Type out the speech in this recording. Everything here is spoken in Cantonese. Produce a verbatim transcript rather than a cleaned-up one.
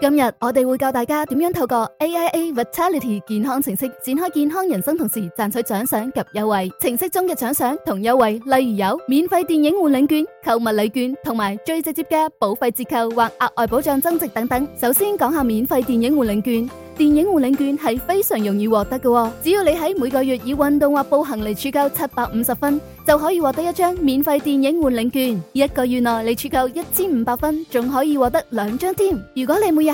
今日我哋會教大家點樣透過 A I A Vitality 健康程式展開健康人生，同時賺取獎賞及優惠。程式中嘅獎賞同優惠，例如有免費電影換領券、購物禮券同埋最直接嘅保費折扣或額外保障增值等等。首先講下免費電影換領券。電影換領券係非常容易獲得嘅，只要你喺每個月以運動或步行嚟儲夠七百五十分，就可以獲得一張免費電影換領券。一個月內你儲夠一千五百分，仲可以獲得兩張添。如果你每日